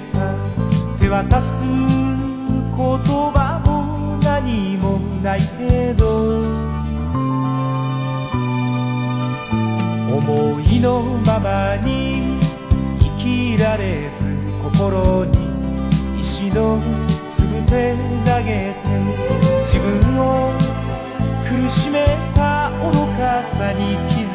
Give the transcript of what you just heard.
た手渡す言葉も何もないけど、思いのままに生きられず心に石のつぶて投げて、自分を苦しめた愚かさに気づ